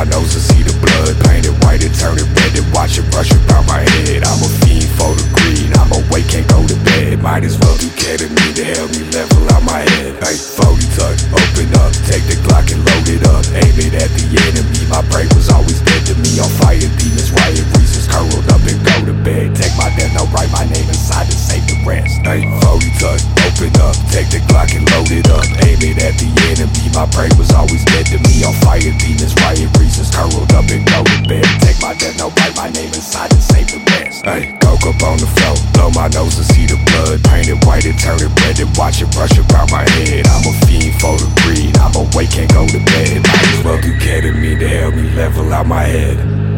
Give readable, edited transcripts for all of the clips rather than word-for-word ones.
my nose and see the blood. Paint it white and turn it red and watch it rush around my head. I'm a fiend for the green, I'm awake, can't go to bed. Might as well do ketamine to help me level out my head. Hey, 40 tuck, open up, take the Glock and load it up. Aim it at the enemy, my brain was always dead to me. On fire, demons, riot reasons, curled up and go to bed. Take my death note, write my name inside and save the rest. Hey, 40 tuck, open up, take the Glock and load it up. Aim it at the enemy, my brain was always dead to me. On fire, demons, riot reasons, curled up and go to bed. Take my death note, write my name inside and save the rest. Hey, coke up on the floor, blow my nose and see the blood. Paint it white and turn it red and watch it rush around my head. I'm a fiend for the green, I'm awake, can't go to bed. Might as well do ketamine to help me level out my head.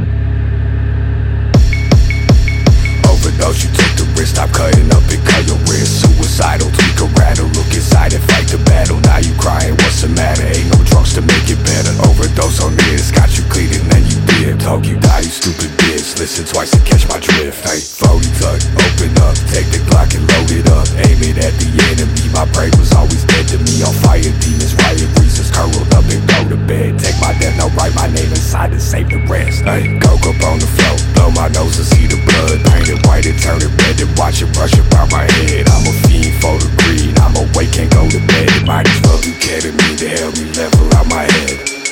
Overdose, you took the risk, stop cutting up and cut your wrist. Suicidal, tweak a rattle, look inside and fight the battle. Now you crying, what's the matter? Ain't no drugs to make it better. Overdose on this, got you clean and then you dip. Talk you die, you stupid bitch, listen twice to catch my drift. Hey, 40 tuck, open up, take the Glock and load it up. Aim it at the enemy, my brain was always dead to me. On fire, demons, riot reasons, curled up and go to bed. Take my death note, write my name inside and save the rest. Hey, coke up on the floor, blow my nose and see the blood. Paint it white and turn it red and watch it rush around my head. I'm a fiend for the green, I'm awake, can't go to bed. Might as well do ketamine to help me level out my head.